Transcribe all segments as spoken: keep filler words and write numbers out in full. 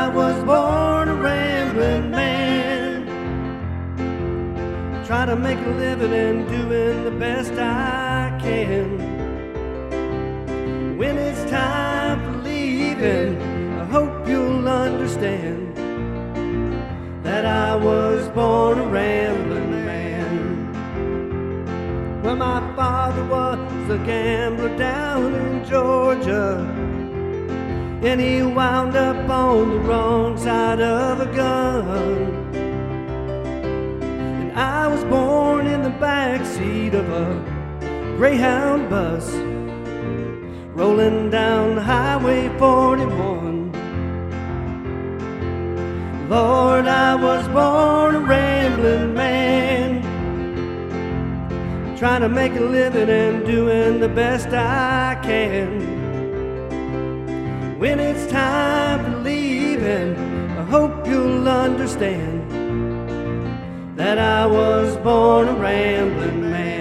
I was born a rambling man, trying to make a living and doing the best I can. When it's time for leaving, I hope you'll understand that I was born a rambling man. Well, my father was a gambler down in Georgia, and he wound up on the wrong side of a gun. And I was born in the backseat of a Greyhound bus, rolling down Highway forty-one. Lord, I was born a rambling man, trying to make a living and doing the best I can. When it's time for leaving, I hope you'll understand that I was born a rambling man.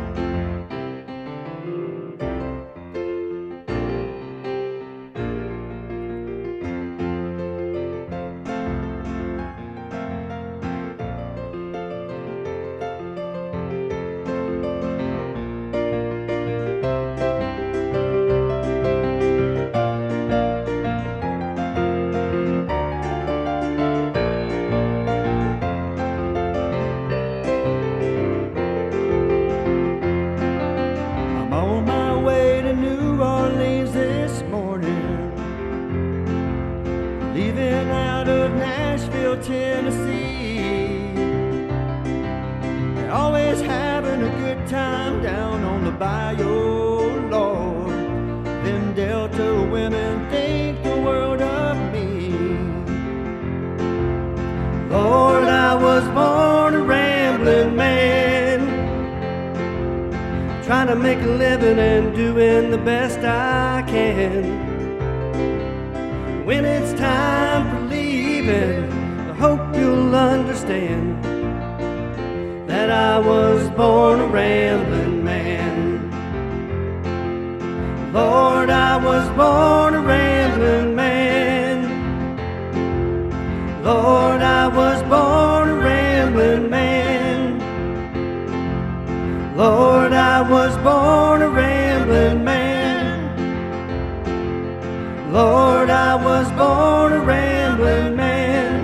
Leaving out of Nashville, Tennessee, always having a good time down on the bayou, Lord. Them Delta women think the world of me. Lord, I was born a rambling man, trying to make a living and doing the best I can. When it's time for leaving, I hope you'll understand that I was born a rambling man. Lord, I was born a rambling man. Lord, I was born a rambling man. Lord, I was born a rambling man. Lord, I was born a rambling man.